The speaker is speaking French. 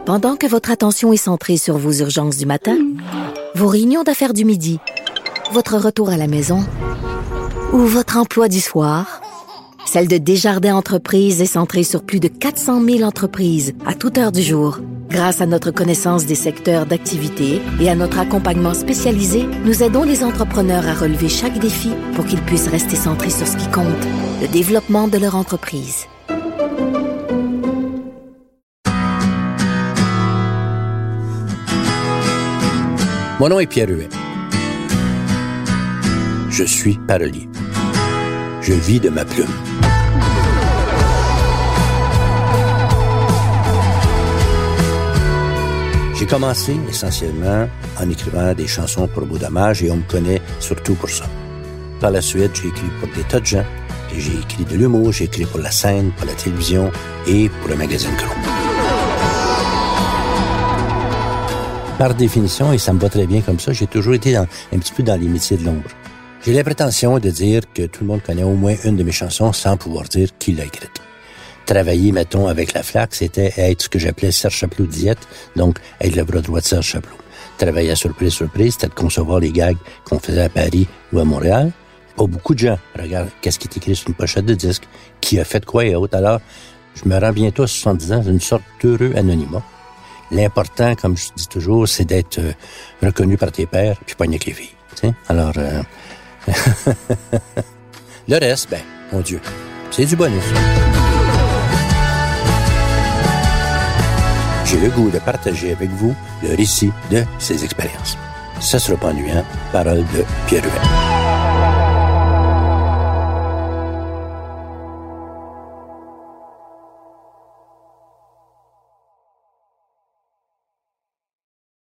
Pendant que votre attention est centrée sur vos urgences du matin, vos réunions d'affaires du midi, votre retour à la maison ou votre emploi du soir, celle de Desjardins Entreprises est centrée sur plus de 400 000 entreprises à toute heure du jour. Grâce à notre connaissance des secteurs d'activité et à notre accompagnement spécialisé, nous aidons les entrepreneurs à relever chaque défi pour qu'ils puissent rester centrés sur ce qui compte, le développement de leur entreprise. Mon nom est Pierre Huet. Je suis parolier. Je vis de ma plume. J'ai commencé essentiellement en écrivant des chansons pour beau dommage et on me connaît surtout pour ça. Par la suite, j'ai écrit pour des tas de gens. Et j'ai écrit de l'humour, j'ai écrit pour la scène, pour la télévision et pour le magazine Chrome. Par définition, et ça me va très bien comme ça, j'ai toujours été un petit peu dans les métiers de l'ombre. J'ai la prétention de dire que tout le monde connaît au moins une de mes chansons sans pouvoir dire qui l'a écrite. Travailler, mettons, avec la FLAC, c'était être ce que j'appelais Serge Chapelot diète, donc être le bras droit de Serge Chapelot. Travailler à surprise, c'était de concevoir les gags qu'on faisait à Paris ou à Montréal. Pas beaucoup de gens regardent qu'est-ce qui est écrit sur une pochette de disque, qui a fait quoi et autres. Alors, je me rends bientôt à 70 ans d'une sorte d'heureux anonymat. L'important, comme je dis toujours, c'est d'être reconnu par tes pairs puis pogner avec les filles. T'sais? Alors, le reste, mon Dieu, c'est du bonus. J'ai le goût de partager avec vous le récit de ces expériences. Ça sera pas ennuyant. Parole de Pierre Huet.